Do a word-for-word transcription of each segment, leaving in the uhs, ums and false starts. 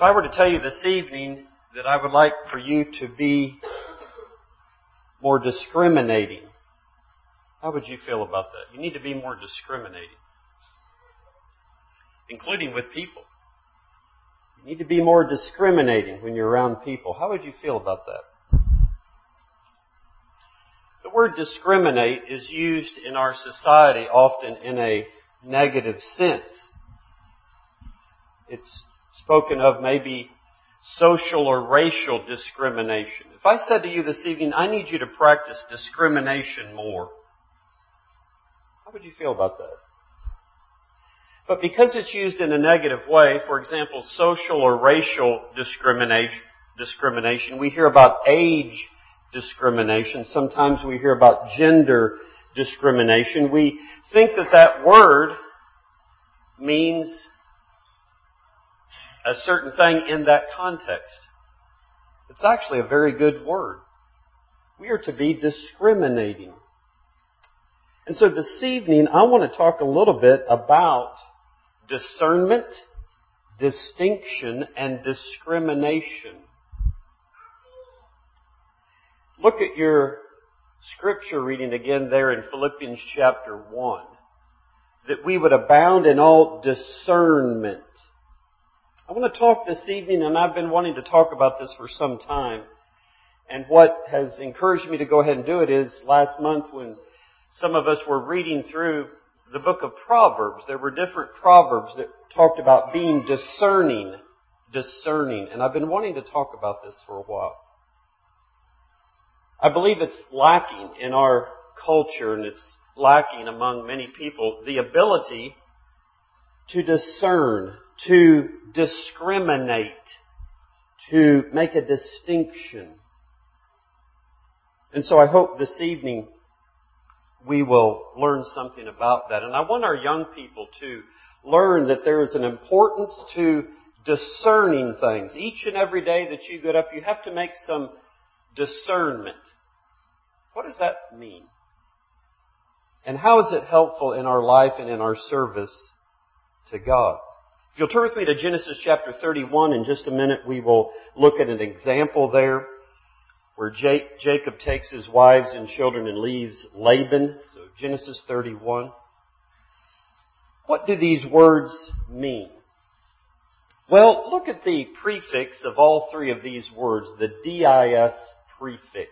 If I were to tell you this evening that I would like for you to be more discriminating, how would you feel about that? You need to be more discriminating, including with people. You need to be more discriminating when you're around people. How would you feel about that? The word discriminate is used in our society often in a negative sense. It's spoken of maybe social or racial discrimination. If I said to you this evening, I need you to practice discrimination more, how would you feel about that? But because it's used in a negative way, for example, social or racial discrimination, discrimination, we hear about age discrimination. Sometimes we hear about gender discrimination. We think that that word means a certain thing in that context. It's actually a very good word. We are to be discriminating. And so this evening, I want to talk a little bit about discernment, distinction, and discrimination. Look at your scripture reading again there in Philippians chapter one. That we would abound in all discernment. I want to talk this evening, and I've been wanting to talk about this for some time. And what has encouraged me to go ahead and do it is last month when some of us were reading through the book of Proverbs, there were different proverbs that talked about being discerning, discerning. And I've been wanting to talk about this for a while. I believe it's lacking in our culture, and it's lacking among many people, the ability to discern, to discriminate, to make a distinction. And so I hope this evening we will learn something about that. And I want our young people to learn that there is an importance to discerning things. Each and every day that you get up, you have to make some discernment. What does that mean? And how is it helpful in our life and in our service to God? If you'll turn with me to Genesis chapter thirty-one in just a minute, we will look at an example there where Jacob takes his wives and children and leaves Laban. So Genesis thirty-one. What do these words mean? Well, look at the prefix of all three of these words, the dis prefix.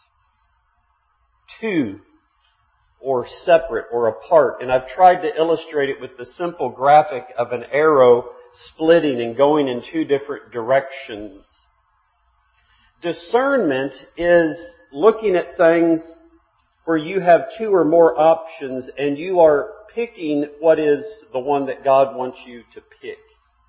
To, or separate, or apart. And I've tried to illustrate it with the simple graphic of an arrow splitting and going in two different directions. Discernment is looking at things where you have two or more options and you are picking what is the one that God wants you to pick.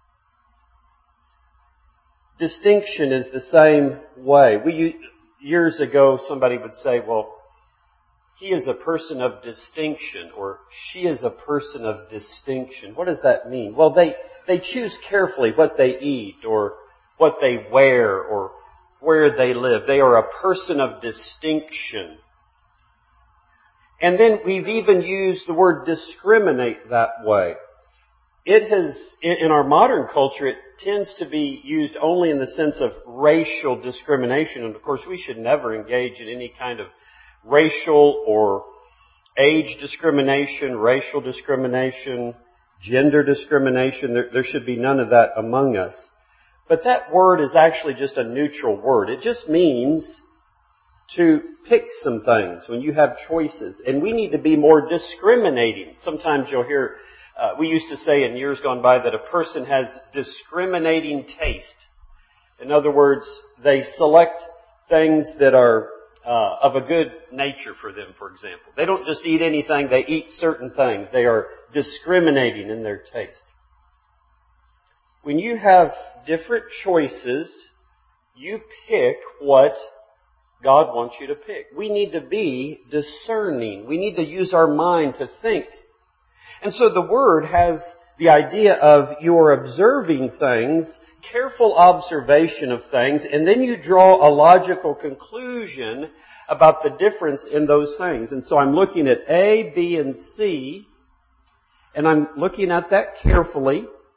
Distinction is the same way. We, years ago, somebody would say, well, he is a person of distinction, or she is a person of distinction. What does that mean? Well, they, they choose carefully what they eat, or what they wear, or where they live. They are a person of distinction. And then we've even used the word discriminate that way. It has, in our modern culture, it tends to be used only in the sense of racial discrimination. And of course, we should never engage in any kind of racial or age discrimination, racial discrimination, gender discrimination. There, there should be none of that among us. But that word is actually just a neutral word. It just means to pick some things when you have choices. And we need to be more discriminating. Sometimes you'll hear, uh, we used to say in years gone by that a person has discriminating taste. In other words, they select things that are Uh, of a good nature for them, for example. They don't just eat anything, they eat certain things. They are discriminating in their taste. When you have different choices, you pick what God wants you to pick. We need to be discerning. We need to use our mind to think. And so the word has the idea of you are observing things, careful observation of things, and then you draw a logical conclusion about the difference in those things. And so I'm looking at A, B, and C, and I'm looking at that carefully.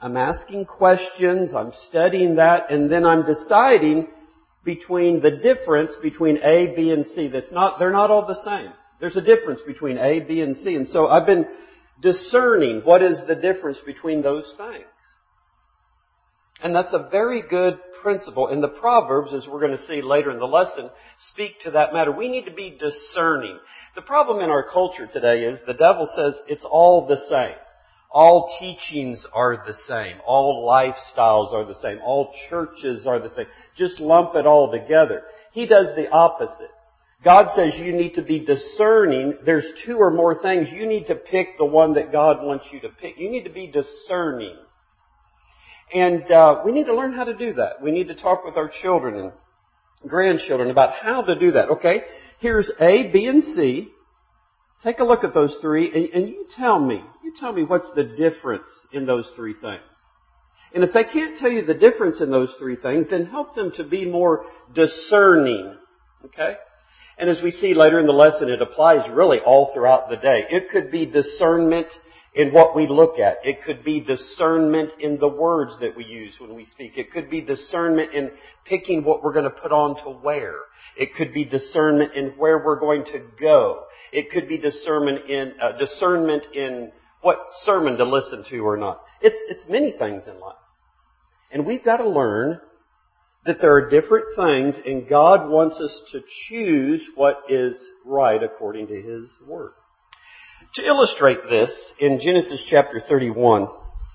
I'm asking questions, I'm studying that, and then I'm deciding between the difference between A, B, and C. That's not, they're not all the same. There's a difference between A, B, and C. And so I've been discerning what is the difference between those things. And that's a very good principle. And the Proverbs, as we're going to see later in the lesson, speak to that matter. We need to be discerning. The problem in our culture today is the devil says it's all the same. All teachings are the same. All lifestyles are the same. All churches are the same. Just lump it all together. He does the opposite. God says you need to be discerning. There's two or more things. You need to pick the one that God wants you to pick. You need to be discerning. And uh, we need to learn how to do that. We need to talk with our children and grandchildren about how to do that. Okay, here's A, B, and C. Take a look at those three, and, and you tell me, you tell me what's the difference in those three things. And if they can't tell you the difference in those three things, then help them to be more discerning. Okay? And as we see later in the lesson, it applies really all throughout the day. It could be discernment in what we look at. It could be discernment in the words that we use when we speak. It could be discernment in picking what we're going to put on to wear. It could be discernment in where we're going to go. It could be discernment in uh, discernment in what sermon to listen to or not. It's it's many things in life. And we've got to learn that there are different things, and God wants us to choose what is right according to His Word. To illustrate this, in Genesis chapter thirty-one,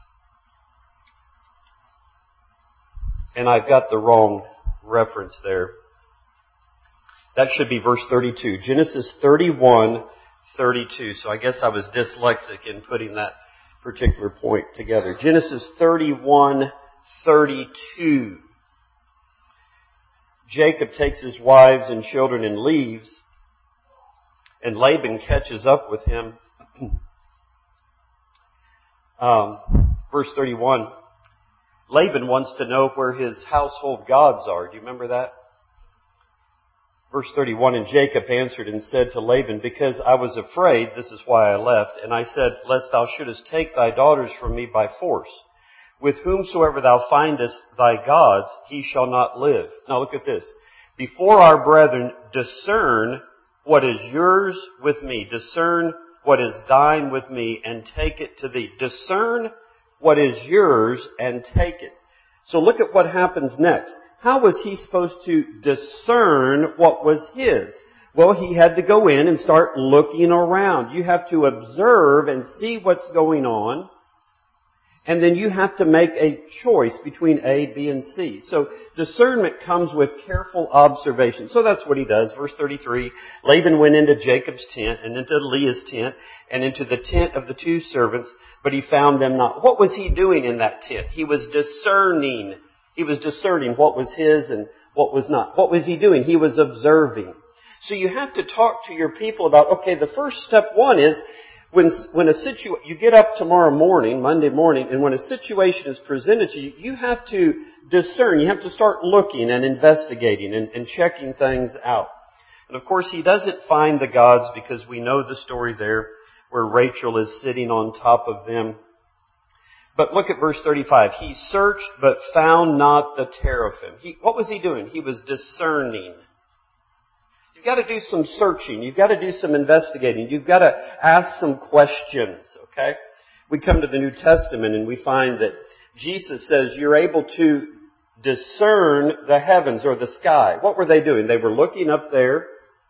and I've got the wrong reference there. That should be verse thirty-two. Genesis thirty-one, thirty-two. So I guess I was dyslexic in putting that particular point together. Genesis thirty-one, thirty-two. Jacob takes his wives and children and leaves, and Laban catches up with him. um, verse thirty-one. Laban wants to know where his household gods are. Do you remember that? Verse thirty-one, and Jacob answered and said to Laban, because I was afraid, this is why I left, and I said, lest thou shouldest take thy daughters from me by force. With whomsoever thou findest thy gods, he shall not live. Now look at this. Before our brethren, discern what is yours with me. Discern what is thine with me, and take it to thee. Discern what is yours and take it. So look at what happens next. How was he supposed to discern what was his? Well, he had to go in and start looking around. You have to observe and see what's going on. And then you have to make a choice between A, B, and C. So discernment comes with careful observation. So that's what he does. Verse thirty-three, Laban went into Jacob's tent and into Leah's tent and into the tent of the two servants, but he found them not. What was he doing in that tent? He was discerning. He was discerning what was his and what was not. What was he doing? He was observing. So you have to talk to your people about, okay, the first step one is, When, when a situ, you get up tomorrow morning, Monday morning, and when a situation is presented to you, you have to discern. You have to start looking and investigating and, and checking things out. And of course, he doesn't find the gods because we know the story there where Rachel is sitting on top of them. But look at verse thirty-five. He searched but found not the teraphim. He, what was he doing? He was discerning. You've got to do some searching. You've got to do some investigating. You've got to ask some questions, okay? We come to the New Testament and we find that Jesus says you're able to discern the heavens or the sky. What were they doing? They were looking up there,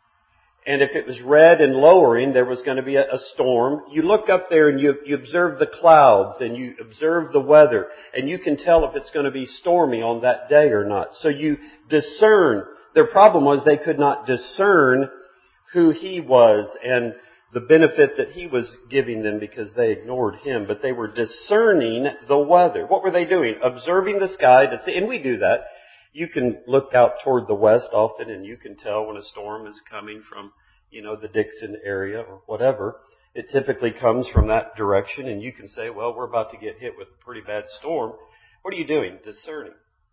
and if it was red and lowering, there was going to be a, a storm. You look up there and you, you observe the clouds and you observe the weather, and you can tell if it's going to be stormy on that day or not. So you discern. Their problem was they could not discern who he was and the benefit that he was giving them because they ignored him. But they were discerning the weather. What were they doing? Observing the sky to see. And we do that. You can look out toward the west often and you can tell when a storm is coming from, you know, the Dixon area or whatever. It typically comes from that direction, and you can say, well, we're about to get hit with a pretty bad storm. What are you doing? Discerning.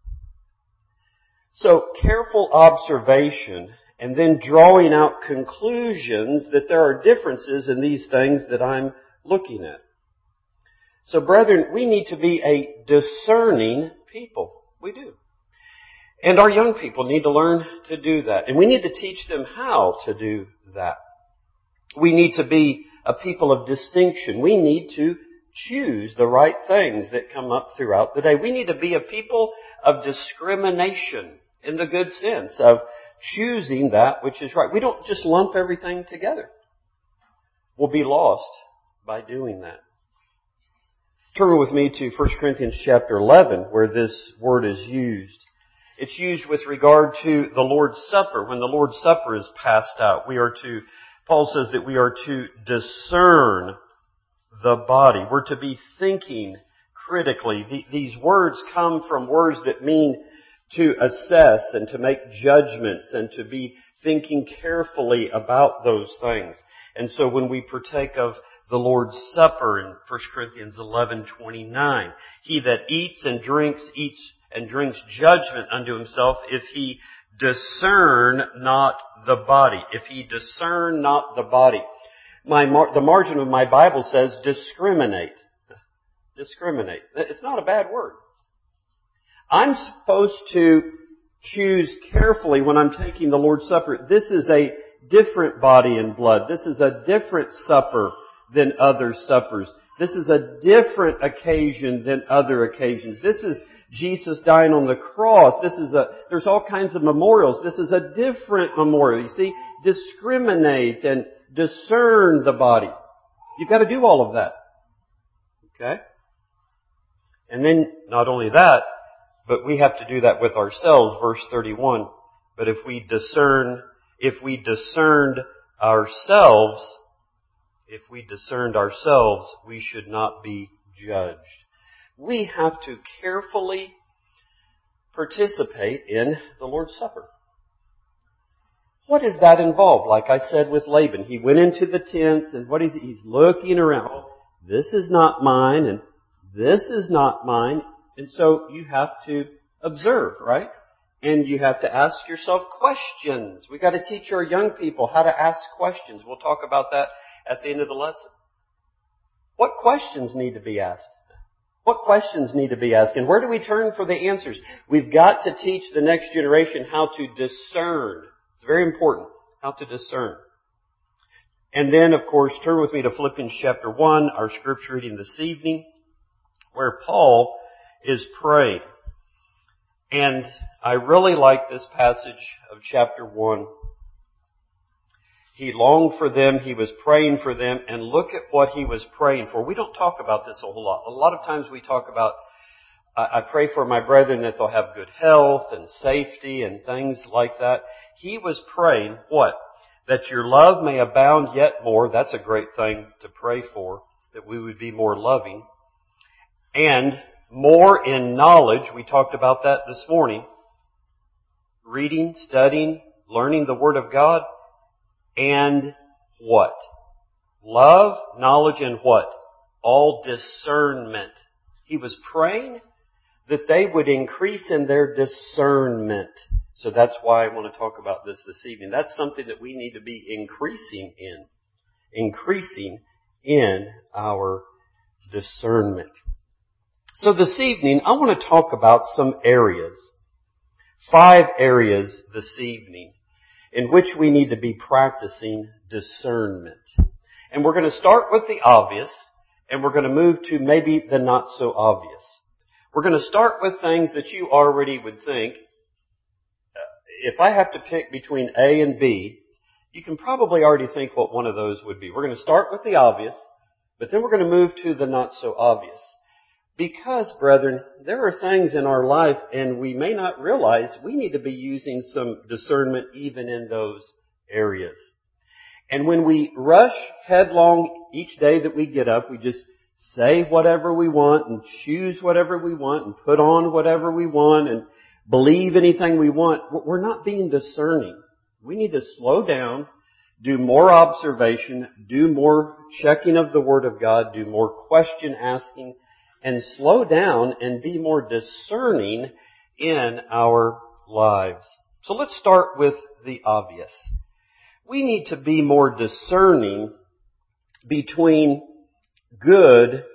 So careful observation and then drawing out conclusions that there are differences in these things that I'm looking at. So brethren, we need to be a discerning people. We do. And our young people need to learn to do that. And we need to teach them how to do that. We need to be a people of distinction. We need to choose the right things that come up throughout the day. We need to be a people of discrimination in the good sense of choosing that which is right. We don't just lump everything together. We'll be lost by doing that. Turn with me to First Corinthians chapter eleven, where this word is used. It's used with regard to the Lord's Supper. When the Lord's Supper is passed out, we are to, Paul says that we are to discern the body. We're to be thinking critically. These words come from words that mean to assess and to make judgments and to be thinking carefully about those things. And so when we partake of the Lord's Supper in First Corinthians eleven twenty-nine, he that eats and drinks, eats and drinks judgment unto himself if he discern not the body. If he discern not the body. My mar- the margin of my Bible says discriminate. Discriminate. It's not a bad word. I'm supposed to choose carefully when I'm taking the Lord's Supper. This is a different body and blood. This is a different supper than other suppers. This is a different occasion than other occasions. This is Jesus dying on the cross. This is a, there's all kinds of memorials. This is a different memorial. You see, discriminate and discern the body. You've got to do all of that. Okay? And then, not only that, but we have to do that with ourselves, verse thirty-one. But if we discern, if we discerned ourselves, if we discerned ourselves, we should not be judged. We have to carefully participate in the Lord's Supper. What does that involve? Like I said with Laban, he went into the tents and what is he? He's looking around. Oh, this is not mine and this is not mine. And so you have to observe, right? And you have to ask yourself questions. We've got to teach our young people how to ask questions. We'll talk about that at the end of the lesson. What questions need to be asked? What questions need to be asked? And where do we turn for the answers? We've got to teach the next generation how to discern. It's very important. How to discern. And then, of course, turn with me to Philippians chapter one, our scripture reading this evening, where Paul is praying. And I really like this passage of chapter one. He longed for them, he was praying for them, and look at what he was praying for. We don't talk about this a whole lot. A lot of times we talk about, I pray for my brethren that they'll have good health and safety and things like that. He was praying, what? That your love may abound yet more. That's a great thing to pray for, that we would be more loving. And more in knowledge. We talked about that this morning. Reading, studying, learning the Word of God. And what? Love, knowledge, and what? All discernment. He was praying that they would increase in their discernment. So that's why I want to talk about this this evening. That's something that we need to be increasing in. Increasing in our discernment. So this evening, I want to talk about some areas. Five areas this evening in which we need to be practicing discernment. And we're going to start with the obvious, and we're going to move to maybe the not so obvious. We're going to start with things that you already would think, if I have to pick between A and B, you can probably already think what one of those would be. We're going to start with the obvious, but then we're going to move to the not so obvious. Because, brethren, there are things in our life, and we may not realize we need to be using some discernment even in those areas. And when we rush headlong each day that we get up, we just say whatever we want and choose whatever we want and put on whatever we want and believe anything we want, we're not being discerning. We need to slow down, do more observation, do more checking of the Word of God, do more question asking, and slow down and be more discerning in our lives. So let's start with the obvious. We need to be more discerning between good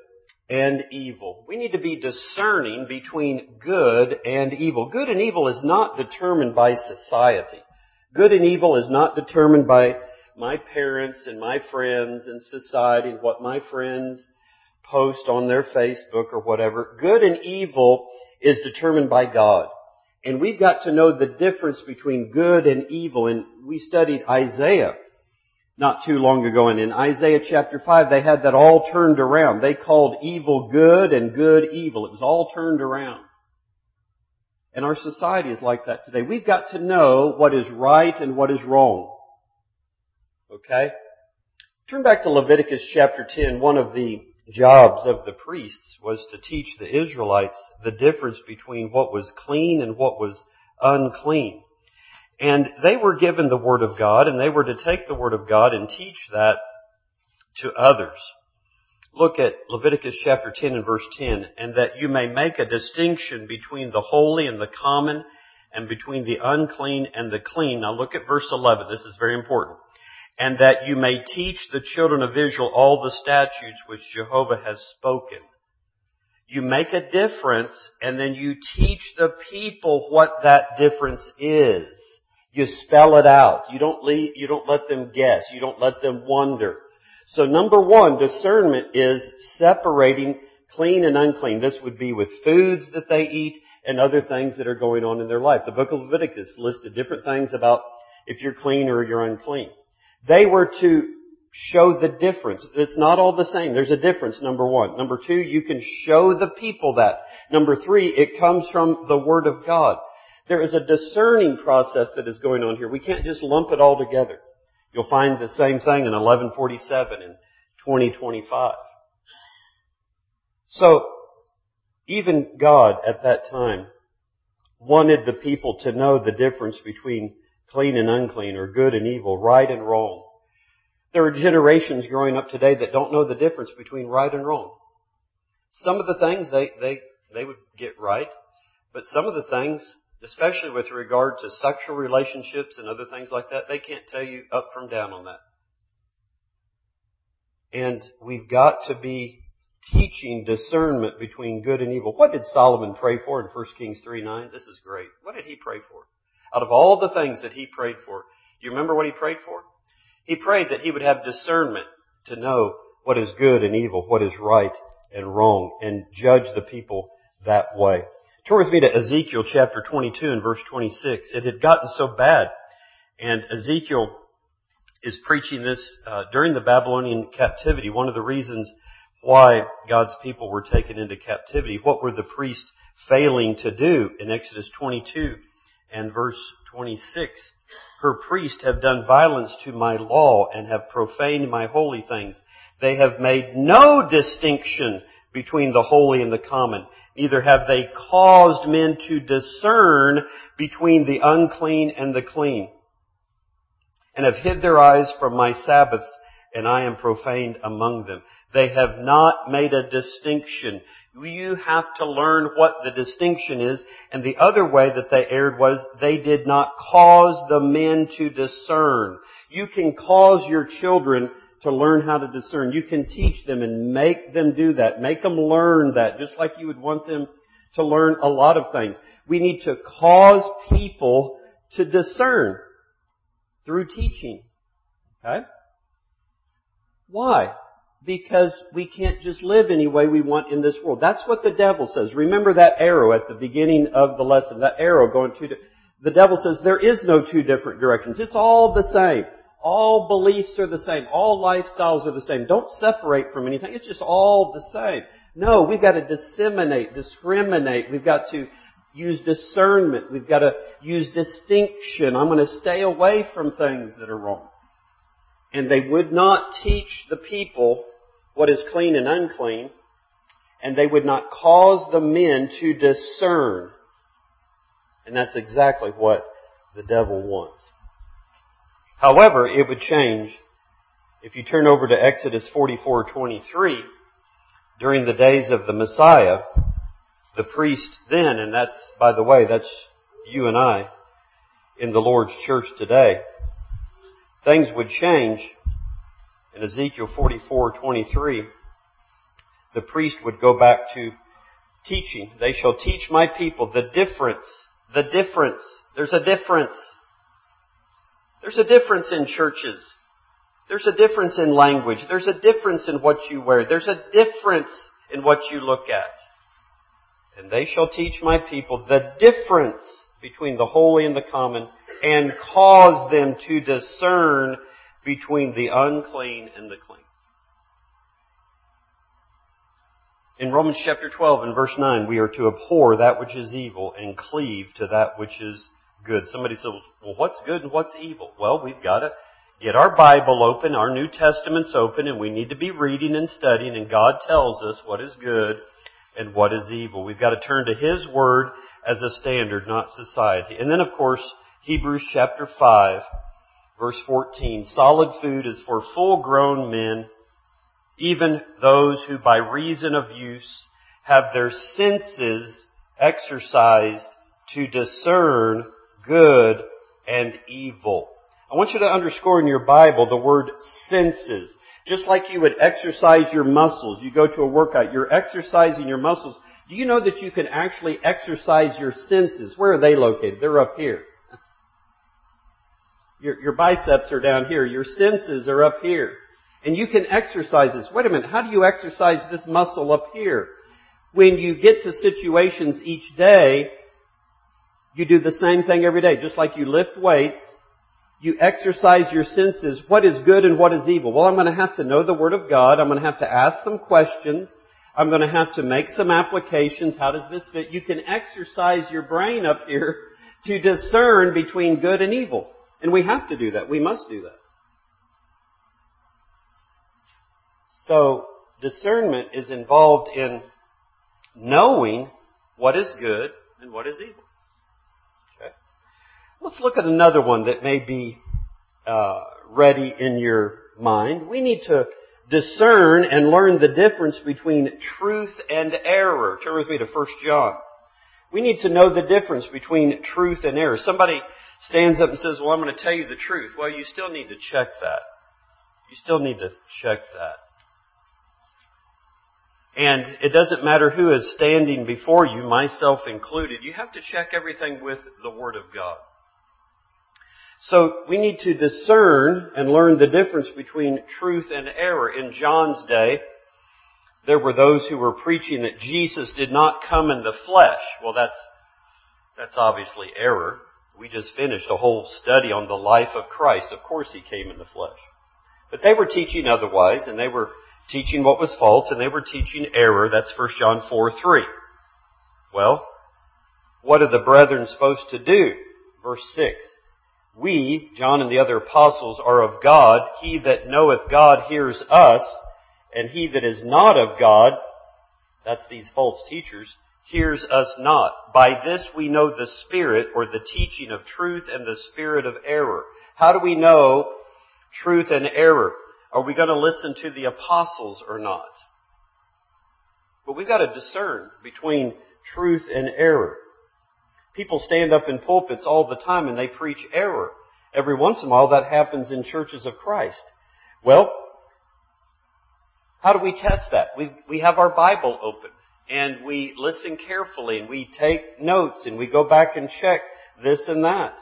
and evil. We need to be discerning between good and evil. Good and evil is not determined by society. Good and evil is not determined by my parents and my friends and society and what my friends post on their Facebook or whatever. Good and evil is determined by God. And we've got to know the difference between good and evil. And we studied Isaiah not too long ago. And in Isaiah chapter five, they had that all turned around. They called evil good and good evil. It was all turned around. And our society is like that today. We've got to know what is right and what is wrong. Okay? Turn back to Leviticus chapter ten. One of the jobs of the priests was to teach the Israelites the difference between what was clean and what was unclean. And they were given the Word of God, and they were to take the Word of God and teach that to others. Look at Leviticus chapter ten and verse ten. And that you may make a distinction between the holy and the common, and between the unclean and the clean. Now look at verse eleven. This is very important. And that you may teach the children of Israel all the statutes which Jehovah has spoken. You make a difference, and then you teach the people what that difference is. You spell it out. You don't leave, you don't let them guess. You don't let them wonder. So number one, discernment is separating clean and unclean. This would be with foods that they eat and other things that are going on in their life. The book of Leviticus listed different things about if you're clean or you're unclean. They were to show the difference. It's not all the same. There's a difference, number one. Number two, you can show the people that. Number three, it comes from the Word of God. There is a discerning process that is going on here. We can't just lump it all together. You'll find the same thing in eleven forty-seven and twenty twenty-five. So, even God at that time wanted the people to know the difference between clean and unclean, or good and evil, right and wrong. There are generations growing up today that don't know the difference between right and wrong. Some of the things they, they, they would get right, but some of the things, especially with regard to sexual relationships and other things like that, they can't tell you up from down on that. And we've got to be teaching discernment between good and evil. What did Solomon pray for in First Kings three nine? This is great. What did he pray for? Out of all the things that he prayed for, do you remember what he prayed for? He prayed that he would have discernment to know what is good and evil, what is right and wrong, and judge the people that way. Turn with me to Ezekiel chapter twenty-two and verse twenty-six. It had gotten so bad, and Ezekiel is preaching this uh, during the Babylonian captivity. One of the reasons why God's people were taken into captivity. What were the priests failing to do? In Exodus twenty-two and verse twenty-six, her priests have done violence to my law and have profaned my holy things. They have made no distinction between the holy and the common. Neither have they caused men to discern between the unclean and the clean. And have hid their eyes from my Sabbaths, and I am profaned among them. They have not made a distinction. You have to learn what the distinction is. And the other way that they erred was they did not cause the men to discern. You can cause your children to learn how to discern. You can teach them and make them do that. Make them learn that, just like you would want them to learn a lot of things. We need to cause people to discern through teaching. Okay? Why? Because we can't just live any way we want in this world. That's what the devil says. Remember that arrow at the beginning of the lesson, that arrow going to, the devil says there is no two different directions. It's all the same. All beliefs are the same. All lifestyles are the same. Don't separate from anything. It's just all the same. No, we've got to disseminate, discriminate. We've got to use discernment. We've got to use distinction. I'm going to stay away from things that are wrong. And they would not teach the people what is clean and unclean, and they would not cause the men to discern. And that's exactly what the devil wants. However, it would change if you turn over to Exodus forty-four twenty-three. During the days of the Messiah, the priest then, and that's, by the way, that's you and I in the Lord's church today, things would change. In Ezekiel forty-four twenty-three, the priest would go back to teaching. They shall teach my people the difference. The difference. There's a difference. There's a difference in churches. There's a difference in language. There's a difference in what you wear. There's a difference in what you look at. And they shall teach my people the difference between the holy and the common, and cause them to discern between the unclean and the clean. In Romans chapter twelve and verse nine, we are to abhor that which is evil and cleave to that which is good. Somebody says, well, what's good and what's evil? Well, we've got to get our Bible open, our New Testament's open, and we need to be reading and studying, and God tells us what is good and what is evil. We've got to turn to His Word as a standard, not society. And then, of course, Hebrews chapter five, verse fourteen, solid food is for full-grown men, even those who by reason of use have their senses exercised to discern good and evil. I want you to underscore in your Bible the word senses. Just like you would exercise your muscles, you go to a workout, you're exercising your muscles. Do you know that you can actually exercise your senses? Where are they located? They're up here. Your, your biceps are down here. Your senses are up here. And you can exercise this. Wait a minute, how do you exercise this muscle up here? When you get to situations each day, you do the same thing every day. Just like you lift weights, you exercise your senses. What is good and what is evil? Well, I'm going to have to know the Word of God. I'm going to have to ask some questions. I'm going to have to make some applications. How does this fit? You can exercise your brain up here to discern between good and evil. And we have to do that. We must do that. So, discernment is involved in knowing what is good and what is evil. Okay? Let's look at another one that may be uh, ready in your mind. We need to discern and learn the difference between truth and error. Turn with me to First John. We need to know the difference between truth and error. Somebody stands up and says, well, I'm going to tell you the truth. Well, you still need to check that. You still need to check that. And it doesn't matter who is standing before you, myself included. You have to check everything with the Word of God. So we need to discern and learn the difference between truth and error. In John's day, there were those who were preaching that Jesus did not come in the flesh. Well, that's that's obviously error. We just finished a whole study on the life of Christ. Of course He came in the flesh. But they were teaching otherwise, and they were teaching what was false, and they were teaching error. That's First John four three. Well, what are the brethren supposed to do? Verse six. We, John and the other apostles, are of God. He that knoweth God hears us, and he that is not of God, that's these false teachers, hears us not. By this we know the spirit, or the teaching of truth, and the spirit of error. How do we know truth and error? Are we going to listen to the apostles or not? But we've got to discern between truth and error. People stand up in pulpits all the time and they preach error. Every once in a while that happens in churches of Christ. Well, how do we test that? We we have our Bible open and we listen carefully and we take notes and we go back and check this and that.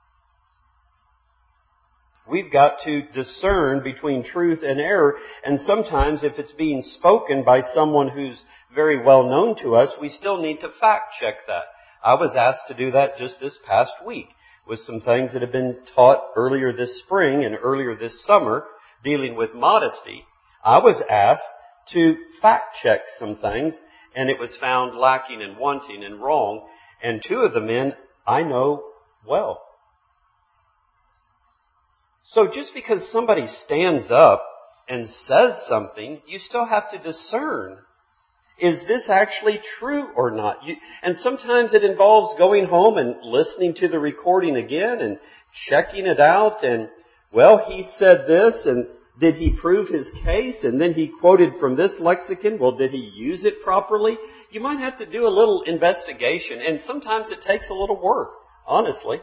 We've got to discern between truth and error, and sometimes if it's being spoken by someone who's very well known to us, we still need to fact check that. I was asked to do that just this past week with some things that have been taught earlier this spring and earlier this summer dealing with modesty. I was asked to fact check some things, and it was found lacking and wanting and wrong, and two of the men I know well. So just because somebody stands up and says something, you still have to discern, is this actually true or not? You, and sometimes it involves going home and listening to the recording again and checking it out and, well, he said this, and did he prove his case? And then he quoted from this lexicon. Well, did he use it properly? You might have to do a little investigation, and sometimes it takes a little work, honestly.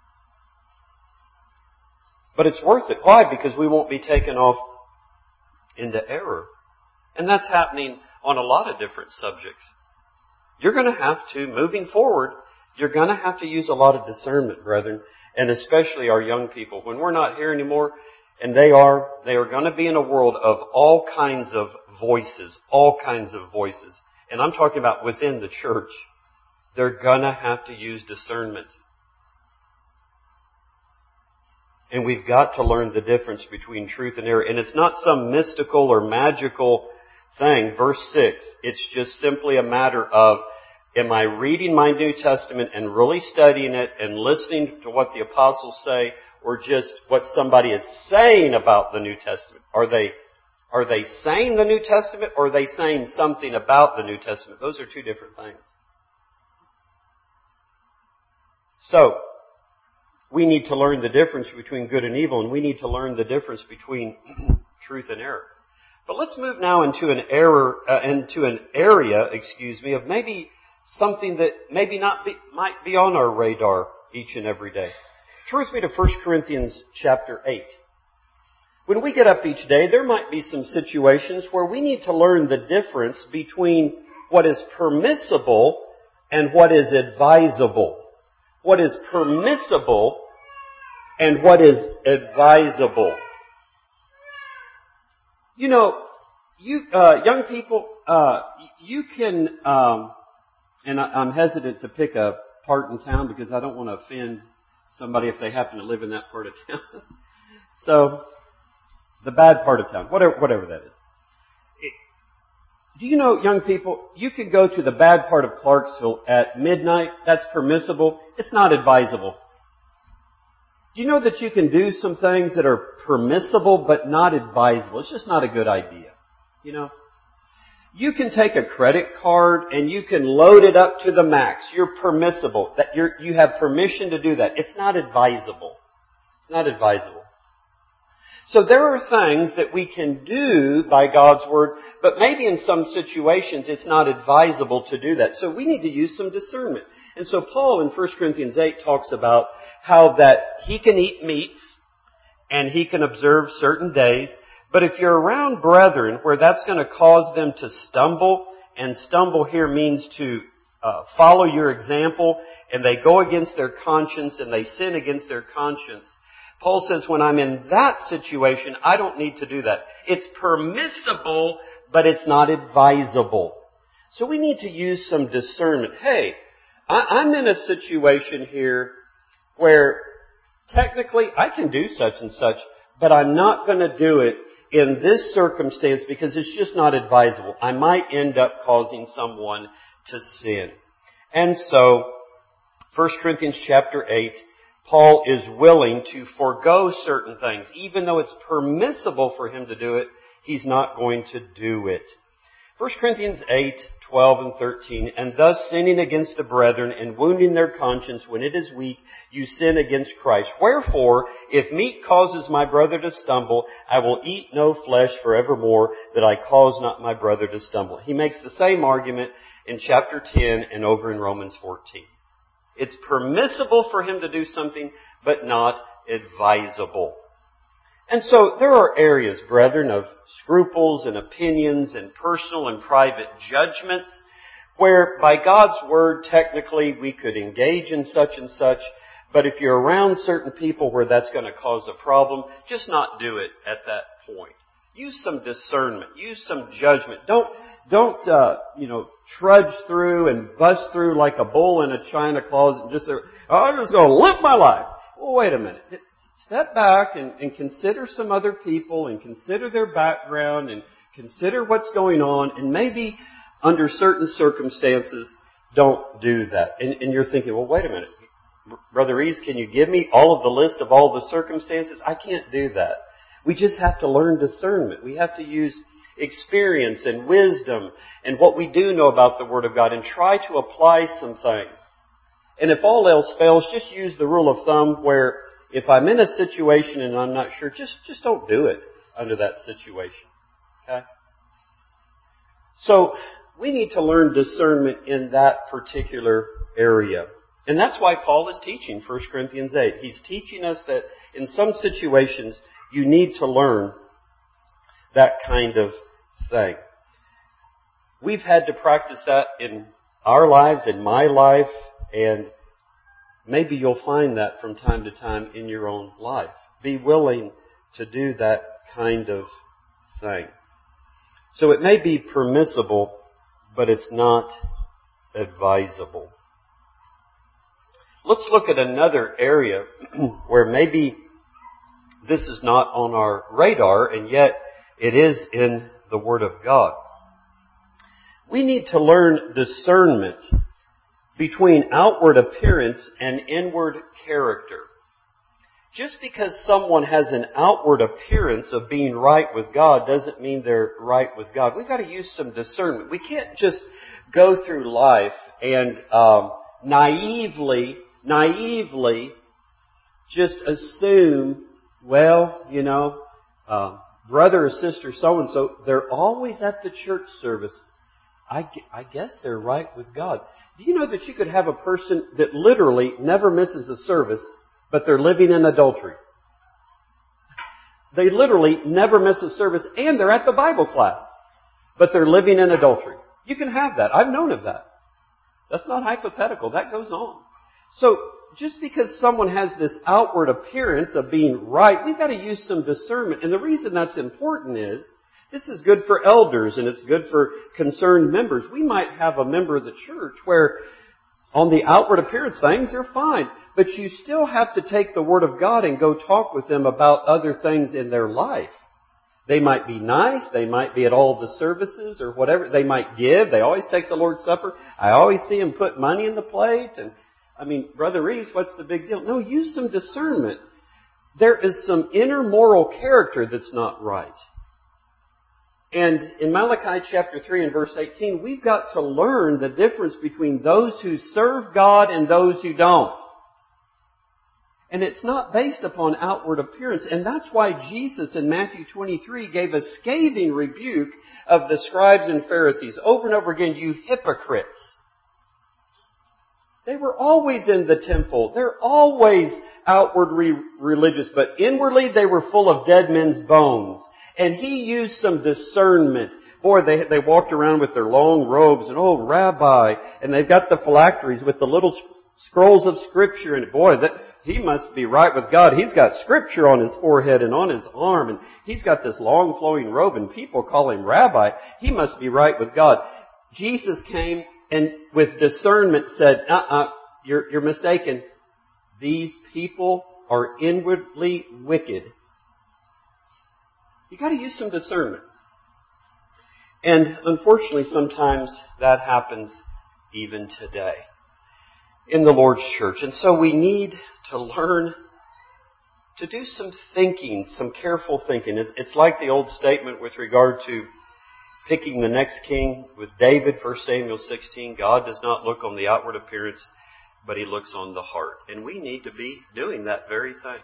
But it's worth it. Why? Because we won't be taken off into error. And that's happening on a lot of different subjects. You're going to have to, moving forward, you're going to have to use a lot of discernment, brethren, and especially our young people. When we're not here anymore, and they are, they are going to be in a world of all kinds of voices, all kinds of voices. And I'm talking about within the church. They're going to have to use discernment. And we've got to learn the difference between truth and error. And it's not some mystical or magical thing. Verse six, it's just simply a matter of, am I reading my New Testament and really studying it and listening to what the apostles say, or just what somebody is saying about the New Testament? Are they, are they saying the New Testament, or are they saying something about the New Testament? Those are two different things. So, we need to learn the difference between good and evil, and we need to learn the difference between truth and error. But let's move now into an error, uh, into an area, excuse me, of maybe something that maybe not be, might be on our radar each and every day. Turn with me to First Corinthians chapter eight. When we get up each day, there might be some situations where we need to learn the difference between what is permissible and what is advisable. What is permissible and what is advisable. You know, you uh, young people, uh, you can, um, and I, I'm hesitant to pick a part in town because I don't want to offend somebody if they happen to live in that part of town. So, the bad part of town, whatever, whatever that is. It, do you know, young people, you could go to the bad part of Clarksville at midnight. That's permissible. It's not advisable. Do you know that you can do some things that are permissible but not advisable? It's just not a good idea. You know? You can take a credit card and you can load it up to the max. You're permissible. That you're, you have permission to do that. It's not advisable. It's not advisable. So there are things that we can do by God's Word, but maybe in some situations it's not advisable to do that. So we need to use some discernment. And so Paul in First Corinthians eight talks about how that he can eat meats and he can observe certain days. But if you're around brethren where that's going to cause them to stumble, and stumble here means to uh, follow your example, and they go against their conscience and they sin against their conscience, Paul says when I'm in that situation, I don't need to do that. It's permissible, but it's not advisable. So we need to use some discernment. Hey, I'm in a situation here where technically I can do such and such, but I'm not going to do it in this circumstance because it's just not advisable. I might end up causing someone to sin. And so, First Corinthians chapter eight, Paul is willing to forego certain things. Even though it's permissible for him to do it, he's not going to do it. First Corinthians eight, twelve and thirteen, and thus sinning against the brethren and wounding their conscience when it is weak, you sin against Christ. Wherefore, if meat causes my brother to stumble, I will eat no flesh forevermore, that I cause not my brother to stumble. He makes the same argument in chapter ten and over in Romans fourteen. It's permissible for him to do something, but not advisable. And so there are areas, brethren, of scruples and opinions and personal and private judgments where by God's Word, technically, we could engage in such and such, but if you're around certain people where that's going to cause a problem, just not do it at that point. Use some discernment. Use some judgment. Don't, don't, uh, you know, trudge through and bust through like a bull in a china closet and just say, oh, I'm just going to live my life. Well, wait a minute. Step back and, and consider some other people and consider their background and consider what's going on, and maybe under certain circumstances, don't do that. And, and you're thinking, well, wait a minute. Brother Reeves, can you give me all of the list of all the circumstances? I can't do that. We just have to learn discernment. We have to use experience and wisdom and what we do know about the Word of God and try to apply some things. And if all else fails, just use the rule of thumb where if I'm in a situation and I'm not sure, just, just don't do it under that situation. Okay? So, we need to learn discernment in that particular area. And that's why Paul is teaching First Corinthians eight. He's teaching us that in some situations you need to learn that kind of thing. We've had to practice that in our lives, in my life, and maybe you'll find that from time to time in your own life. Be willing to do that kind of thing. So it may be permissible, but it's not advisable. Let's look at another area where maybe this is not on our radar, and yet it is in the Word of God. We need to learn discernment between outward appearance and inward character. Just because someone has an outward appearance of being right with God doesn't mean they're right with God. We've got to use some discernment. We can't just go through life and um, naively, naively just assume, well, you know, uh, brother or sister so-and-so, they're always at the church service. I, I guess they're right with God. Do you know that you could have a person that literally never misses a service, but they're living in adultery? They literally never miss a service, and they're at the Bible class, but they're living in adultery. You can have that. I've known of that. That's not hypothetical. That goes on. So, just because someone has this outward appearance of being right, we've got to use some discernment. And the reason that's important is, this is good for elders and it's good for concerned members. We might have a member of the church where on the outward appearance things are fine, but you still have to take the Word of God and go talk with them about other things in their life. They might be nice, they might be at all the services or whatever, they might give, they always take the Lord's Supper. I always see them put money in the plate, and I mean, Brother Reeves, what's the big deal? No, use some discernment. There is some inner moral character that's not right. And in Malachi chapter three and verse eighteen, we've got to learn the difference between those who serve God and those who don't. And it's not based upon outward appearance. And that's why Jesus in Matthew twenty-three gave a scathing rebuke of the scribes and Pharisees. Over and over again, you hypocrites. They were always in the temple. They're always outwardly religious, but inwardly they were full of dead men's bones. And he used some discernment. Boy, they they walked around with their long robes and, oh, Rabbi, and they've got the phylacteries with the little scrolls of Scripture. And boy, that he must be right with God. He's got Scripture on his forehead and on his arm, and he's got this long flowing robe, and people call him Rabbi. He must be right with God. Jesus came and with discernment said, uh-uh, you're, you're mistaken. These people are inwardly wicked. You've got to use some discernment. And unfortunately, sometimes that happens even today in the Lord's church. And so we need to learn to do some thinking, some careful thinking. It's like the old statement with regard to picking the next king with David, First Samuel sixteen. God does not look on the outward appearance, but He looks on the heart. And we need to be doing that very thing.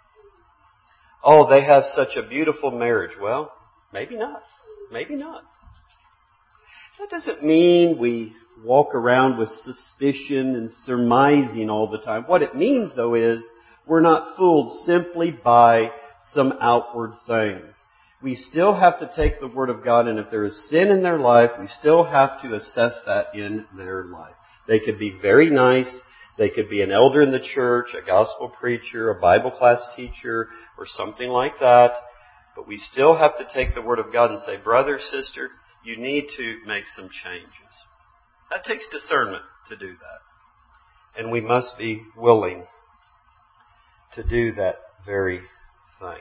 Oh, they have such a beautiful marriage. Well, maybe not. Maybe not. That doesn't mean we walk around with suspicion and surmising all the time. What it means, though, is we're not fooled simply by some outward things. We still have to take the Word of God, and if there is sin in their life, we still have to assess that in their life. They could be very nice. They could be an elder in the church, a gospel preacher, a Bible class teacher, or something like that. But we still have to take the Word of God and say, brother, sister, you need to make some changes. That takes discernment to do that. And we must be willing to do that very thing.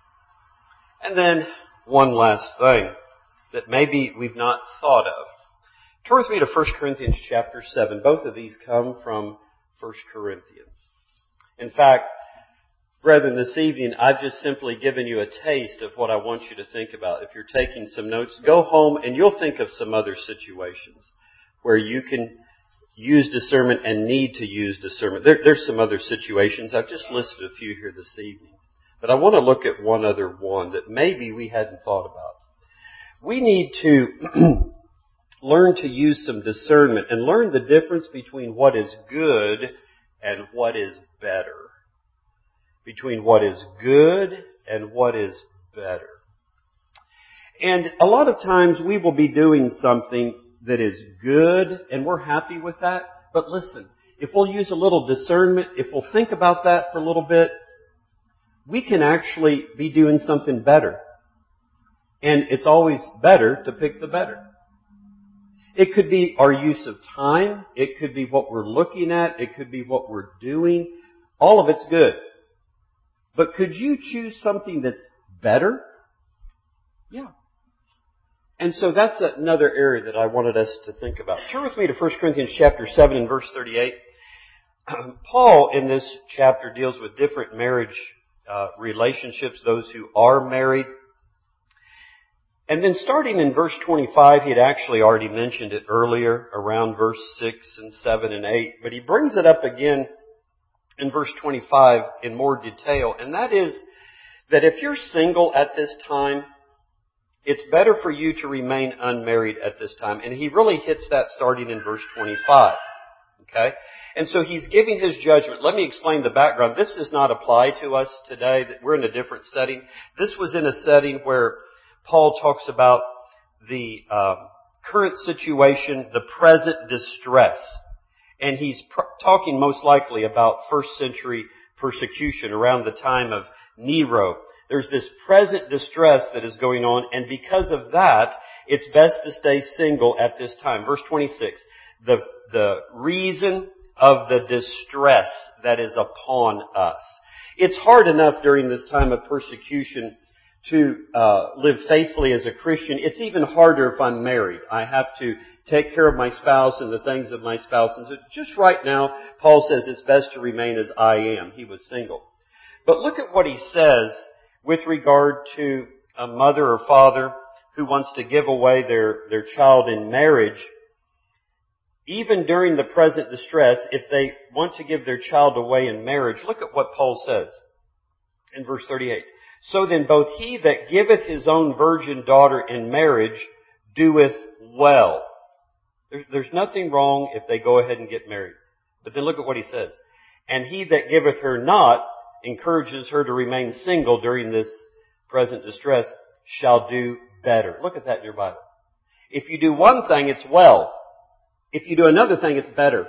And then one last thing that maybe we've not thought of. Turn with me to First Corinthians chapter seven. Both of these come from First Corinthians. In fact, brethren, this evening I've just simply given you a taste of what I want you to think about. If you're taking some notes, go home and you'll think of some other situations where you can use discernment and need to use discernment. There, there's some other situations. I've just listed a few here this evening. But I want to look at one other one that maybe we hadn't thought about. We need to learn to use some discernment and learn the difference between what is good and what is better. Between what is good and what is better. And a lot of times we will be doing something that is good, and we're happy with that. But listen, if we'll use a little discernment, if we'll think about that for a little bit, we can actually be doing something better. And it's always better to pick the better. It could be our use of time. It could be what we're looking at. It could be what we're doing. All of it's good. But could you choose something that's better? Yeah. And so that's another area that I wanted us to think about. Turn with me to First Corinthians chapter seven and verse thirty-eight. Paul in this chapter deals with different marriage uh, relationships, those who are married. And then starting in verse twenty-five, he had actually already mentioned it earlier, around verse six and seven and eight. But he brings it up again in verse twenty-five in more detail. And that is that if you're single at this time, it's better for you to remain unmarried at this time. And he really hits that starting in verse twenty-five. Okay? And so he's giving his judgment. Let me explain the background. This does not apply to us today. We're in a different setting. This was in a setting where Paul talks about the uh, current situation, the present distress. And he's pr- talking most likely about first century persecution around the time of Nero. There's this present distress that is going on, and because of that, it's best to stay single at this time. Verse twenty-six, the, the reason of the distress that is upon us. It's hard enough during this time of persecution to uh, live faithfully as a Christian. It's even harder if I'm married. I have to take care of my spouse and the things of my spouse. And so just right now, Paul says it's best to remain as I am. He was single. But look at what he says with regard to a mother or father who wants to give away their, their child in marriage. Even during the present distress, if they want to give their child away in marriage, look at what Paul says in verse thirty-eight. So then both he that giveth his own virgin daughter in marriage doeth well. There's, there's nothing wrong if they go ahead and get married. But then look at what he says. And he that giveth her not, encourages her to remain single during this present distress, shall do better. Look at that in your Bible. If you do one thing, it's well. If you do another thing, it's better.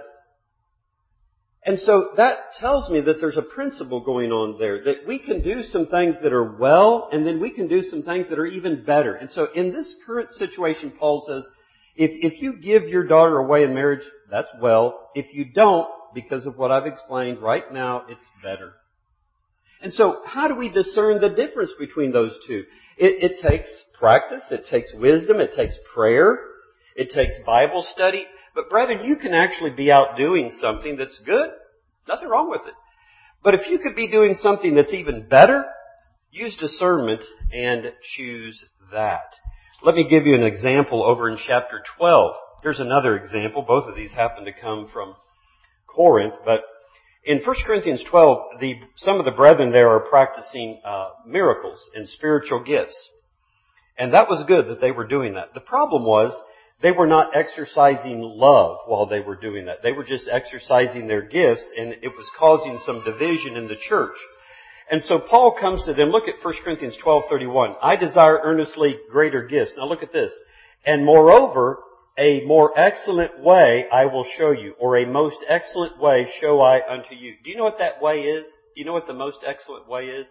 And so that tells me that there's a principle going on there, that we can do some things that are well, and then we can do some things that are even better. And so in this current situation, Paul says, if, if you give your daughter away in marriage, that's well. If you don't, because of what I've explained right now, it's better. And so how do we discern the difference between those two? It, it takes practice, it takes wisdom, it takes prayer, it takes Bible study. But brethren, you can actually be out doing something that's good. Nothing wrong with it. But if you could be doing something that's even better, use discernment and choose that. Let me give you an example over in chapter twelve. Here's another example. Both of these happen to come from Corinth. But in First Corinthians twelve, the, some of the brethren there are practicing uh, miracles and spiritual gifts. And that was good that they were doing that. The problem was, they were not exercising love while they were doing that. They were just exercising their gifts, and it was causing some division in the church. And so Paul comes to them. Look at First Corinthians twelve thirty-one. I desire earnestly greater gifts. Now look at this. And moreover, a more excellent way I will show you, or a most excellent way show I unto you. Do you know what that way is? Do you know what the most excellent way is?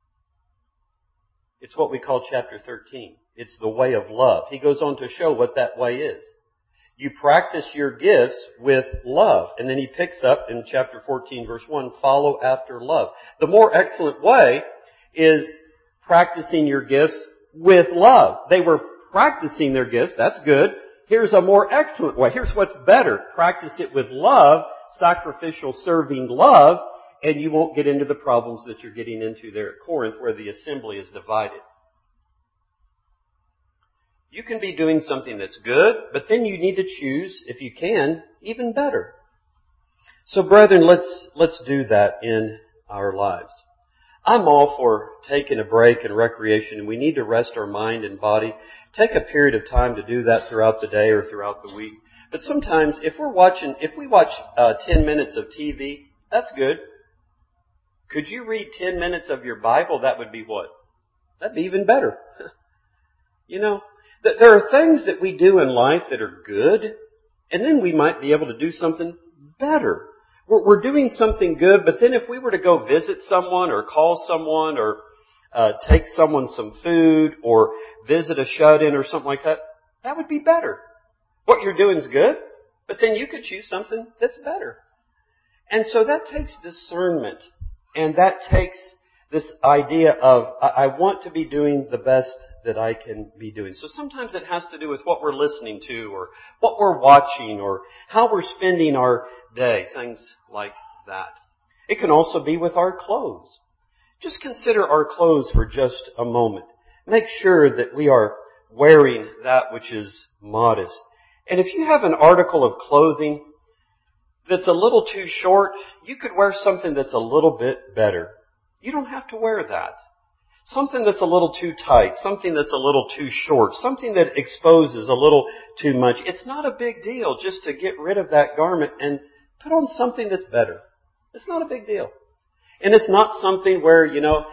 It's what we call chapter thirteen. It's the way of love. He goes on to show what that way is. You practice your gifts with love. And then he picks up in chapter fourteen, verse one, follow after love. The more excellent way is practicing your gifts with love. They were practicing their gifts. That's good. Here's a more excellent way. Here's what's better. Practice it with love, sacrificial serving love, and you won't get into the problems that you're getting into there at Corinth where the assembly is divided. You can be doing something that's good, but then you need to choose, if you can, even better. So brethren, let's, let's do that in our lives. I'm all for taking a break and recreation, and we need to rest our mind and body. Take a period of time to do that throughout the day or throughout the week. But sometimes, if we're watching, if we watch uh, ten minutes of T V, that's good. Could you read ten minutes of your Bible? That would be what? That'd be even better. You know, That there are things that we do in life that are good, and then we might be able to do something better. We're, we're doing something good, but then if we were to go visit someone or call someone or uh, take someone some food or visit a shut-in or something like that, that would be better. What you're doing is good, but then you could choose something that's better. And so that takes discernment, and that takes this idea of, I want to be doing the best that I can be doing. So sometimes it has to do with what we're listening to, or what we're watching, or how we're spending our day, things like that. It can also be with our clothes. Just consider our clothes for just a moment. Make sure that we are wearing that which is modest. And if you have an article of clothing that's a little too short, you could wear something that's a little bit better. You don't have to wear that. Something that's a little too tight, something that's a little too short, something that exposes a little too much. It's not a big deal just to get rid of that garment and put on something that's better. It's not a big deal. And it's not something where, you know,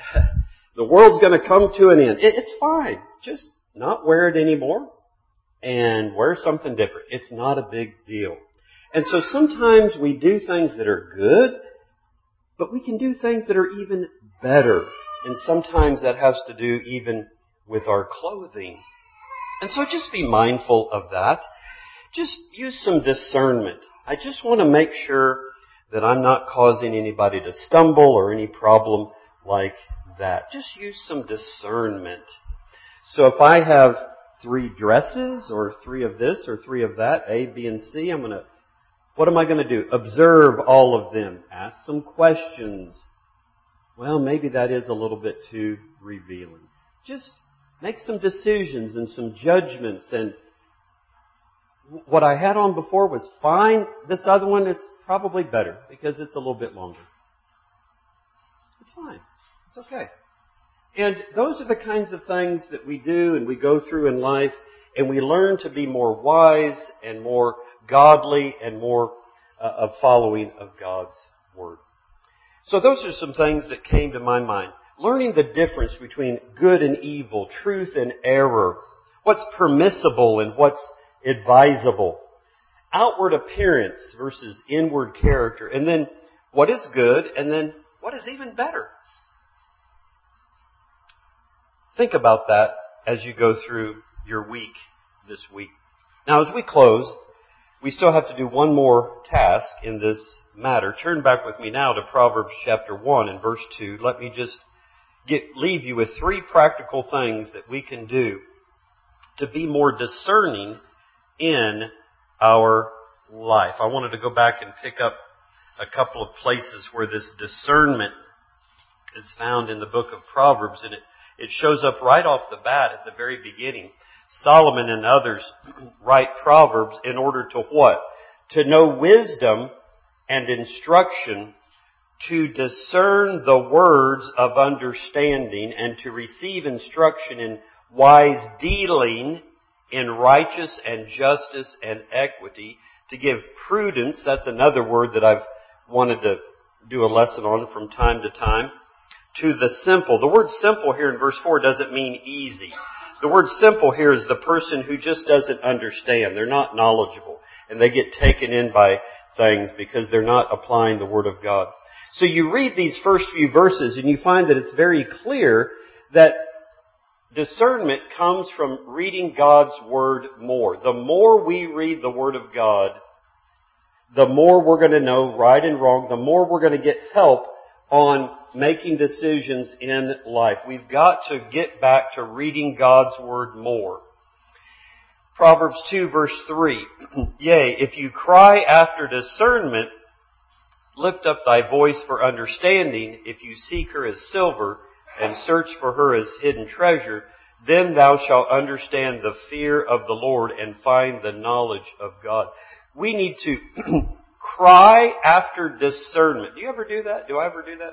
the world's going to come to an end. It's fine. Just not wear it anymore and wear something different. It's not a big deal. And so sometimes we do things that are good, but we can do things that are even better. And sometimes that has to do even with our clothing. And so just be mindful of that. Just use some discernment. I just want to make sure that I'm not causing anybody to stumble or any problem like that. Just use some discernment. So if I have three dresses or three of this or three of that, A, B, and C, I'm going to What am I going to do? Observe all of them. Ask some questions. Well, maybe that is a little bit too revealing. Just make some decisions and some judgments. And what I had on before was fine. This other one is probably better because it's a little bit longer. It's fine. It's okay. And those are the kinds of things that we do and we go through in life, and we learn to be more wise and more godly and more uh, of following of God's Word. So those are some things that came to my mind. Learning the difference between good and evil, truth and error, what's permissible and what's advisable, outward appearance versus inward character, and then what is good and then what is even better. Think about that as you go through your week this week. Now, as we close, we still have to do one more task in this matter. Turn back with me now to Proverbs chapter one and verse two. Let me just get, leave you with three practical things that we can do to be more discerning in our life. I wanted to go back and pick up a couple of places where this discernment is found in the book of Proverbs, and it, it shows up right off the bat at the very beginning. Solomon and others write Proverbs in order to what? To know wisdom and instruction, to discern the words of understanding, and to receive instruction in wise dealing, in righteous and justice and equity, to give prudence. That's another word that I've wanted to do a lesson on from time to time. To the simple. The word simple here in verse four doesn't mean easy. The word simple here is the person who just doesn't understand. They're not knowledgeable. And they get taken in by things because they're not applying the Word of God. So you read these first few verses and you find that it's very clear that discernment comes from reading God's Word more. The more we read the Word of God, the more we're going to know right and wrong, the more we're going to get help on making decisions in life. We've got to get back to reading God's Word more. Proverbs two verse three. Yea, if you cry after discernment, lift up thy voice for understanding. If you seek her as silver and search for her as hidden treasure, then thou shalt understand the fear of the Lord and find the knowledge of God. We need to cry after discernment. Do you ever do that? Do I ever do that?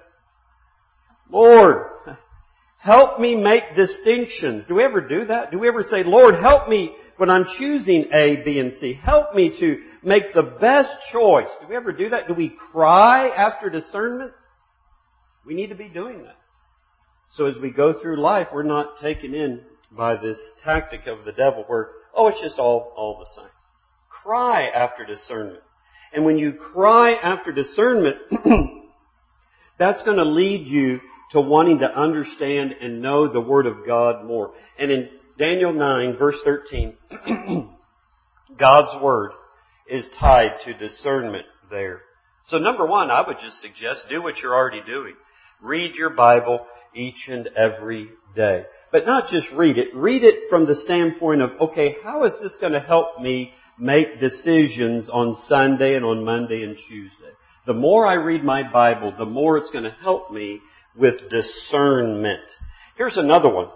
Lord, help me make distinctions. Do we ever do that? Do we ever say, Lord, help me when I'm choosing A, B, and C. Help me to make the best choice. Do we ever do that? Do we cry after discernment? We need to be doing that. So as we go through life, we're not taking in by this tactic of the devil where, oh, it's just all, all the same. Cry after discernment. And when you cry after discernment, that's going to lead you to wanting to understand and know the Word of God more. And in Daniel nine, verse thirteen, God's Word is tied to discernment there. So number one, I would just suggest do what you're already doing. Read your Bible each and every day. But not just read it. Read it from the standpoint of, okay, how is this going to help me make decisions on Sunday and on Monday and Tuesday? The more I read my Bible, the more it's going to help me with discernment. Here's another one.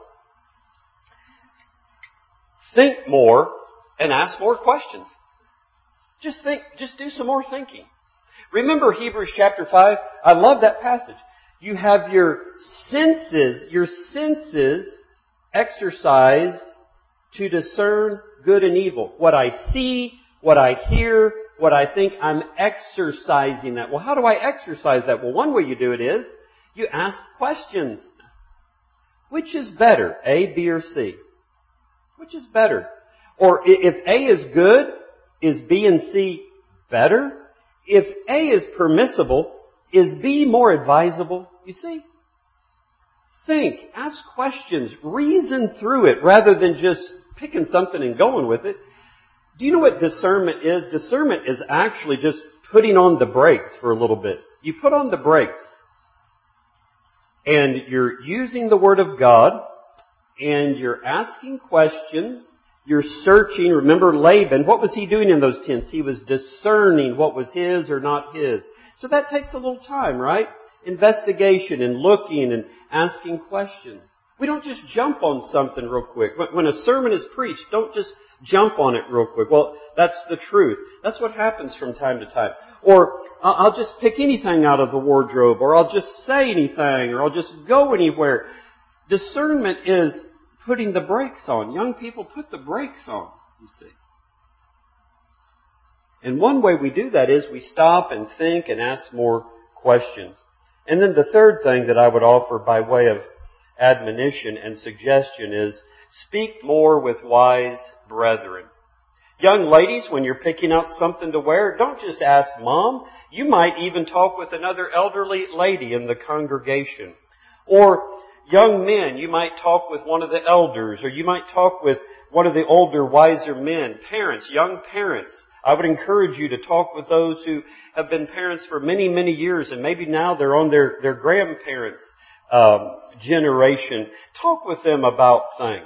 Think more and ask more questions. Just think, just do some more thinking. Remember Hebrews chapter five? I love that passage. You have your senses, your senses exercised to discern good and evil. What I see, what I hear, what I think, I'm exercising that. Well, how do I exercise that? Well, one way you do it is you ask questions. Which is better, A, B, or C? Which is better? Or if A is good, is B and C better? If A is permissible, is B more advisable? You see? Think, ask questions, reason through it rather than just picking something and going with it. Do you know what discernment is? Discernment is actually just putting on the brakes for a little bit. You put on the brakes and you're using the Word of God and you're asking questions. You're searching. Remember Laban, what was he doing in those tents? He was discerning what was his or not his. So that takes a little time, right? Investigation and looking and asking questions. We don't just jump on something real quick. When a sermon is preached, don't just jump on it real quick. Well, that's the truth. That's what happens from time to time. Or I'll just pick anything out of the wardrobe, or I'll just say anything, or I'll just go anywhere. Discernment is putting the brakes on. Young people, put the brakes on, you see. And one way we do that is we stop and think and ask more questions. And then the third thing that I would offer by way of admonition and suggestion is speak more with wise brethren. Young ladies, when you're picking out something to wear, don't just ask Mom. You might even talk with another elderly lady in the congregation. Or young men, you might talk with one of the elders, or you might talk with one of the older, wiser men. Parents, young parents, I would encourage you to talk with those who have been parents for many, many years, and maybe now they're on their, their grandparents' um, generation. Talk with them about things.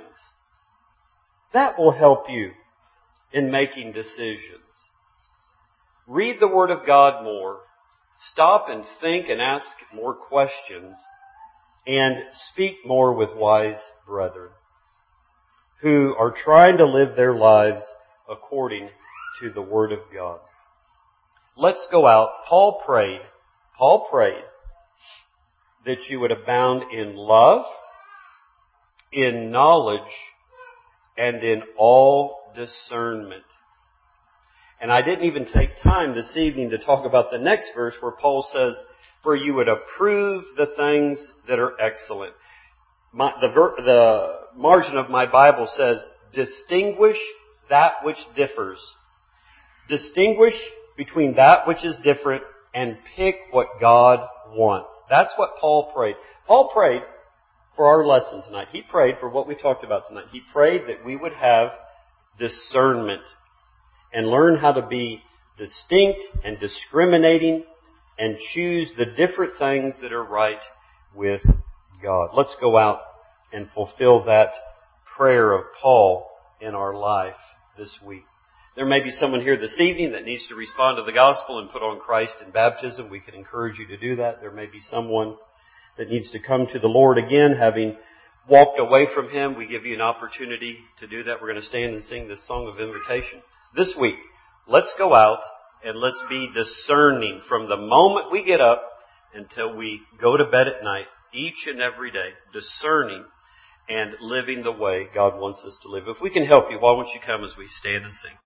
That will help you in making decisions. Read the Word of God more. Stop and think and ask more questions. And speak more with wise brethren who are trying to live their lives according to the Word of God. Let's go out. Paul prayed, Paul prayed that you would abound in love, in knowledge, and in all discernment. And I didn't even take time this evening to talk about the next verse where Paul says, for you would approve the things that are excellent. My, the, ver, the margin of my Bible says, distinguish that which differs. Distinguish between that which is different and pick what God wants. That's what Paul prayed. Paul prayed for our lesson tonight. He prayed for what we talked about tonight. He prayed that we would have discernment and learn how to be distinct and discriminating and choose the different things that are right with God. Let's go out and fulfill that prayer of Paul in our life this week. There may be someone here this evening that needs to respond to the gospel and put on Christ in baptism. We can encourage you to do that. There may be someone that needs to come to the Lord again, having walked away from Him. We give you an opportunity to do that. We're going to stand and sing this song of invitation. This week, let's go out and let's be discerning from the moment we get up until we go to bed at night, each and every day, discerning and living the way God wants us to live. If we can help you, why won't you come as we stand and sing?